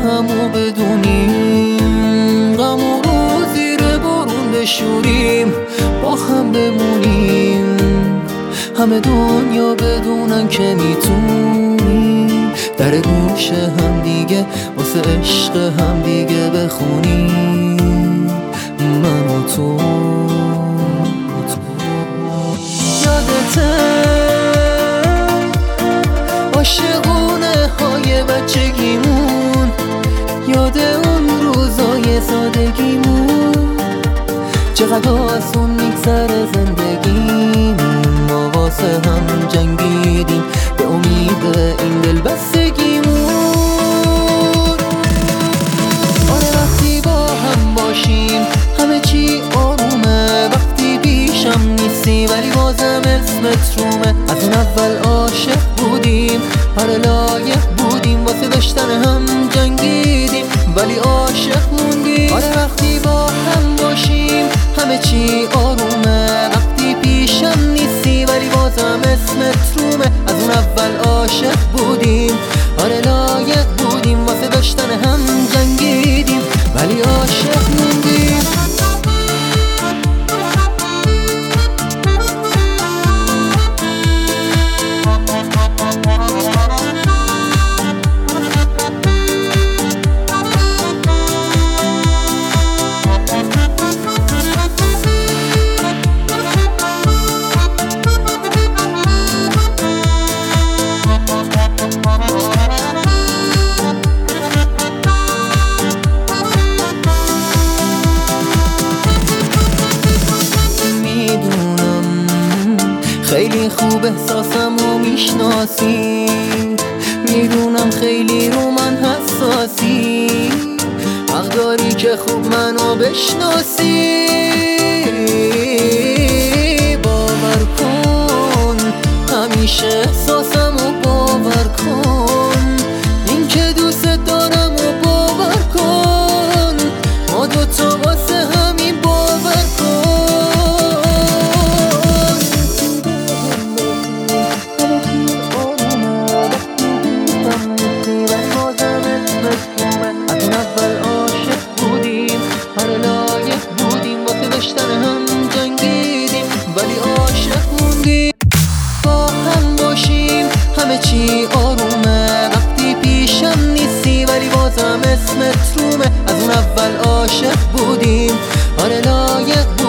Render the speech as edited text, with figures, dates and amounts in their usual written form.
همو بدونیم، غم و رو زیر بارون بشوریم، با هم بمونیم، همه دنیا بدونن که میتونیم در گوش هم دیگه واسه عشق هم دیگه بخونیم. من و تو یادته عاشقونه های بچگیمون، یاد اون روزای سادگیمون، چقدر آسون میگذره زندگیمون. ما واسه هم جنگیدیم به امید این دلبستگیمون. آره وقتی با هم باشیم همه چی آرومه، وقتی پیشم نیستی ولی بازم اسمت رومه. از اون اول عاشق بودیم، آره لایق بودیم، واسه داشتن هم جنگیدیم ولی عاشق موندیم. آره وقتی با هم باشیم همه چی آرومه، وقتی پیشم نیستی ولی بازم اسمت رومه. از اون اول عاشق بودیم، آره لایق بودیم، واسه داشتن هم جنگیدیم ولی عاشق موندیم. خیلی خوب احساسم رو میشناسی، میدونم خیلی رو من حساسی، حق داری که خوب منو بشناسی. باور کن همیشه احساسم رو باور کن، این که دوست دارم رو باور کن، ما دوتا واسه همین باور کن. هم جنگیدیم ولی عاشق موندیم. با هم باشیم همه چی آرومه، وقتی پیشم نیستی ولی بازم اسمت رومه. از اون اول عاشق بودیم، آره لایق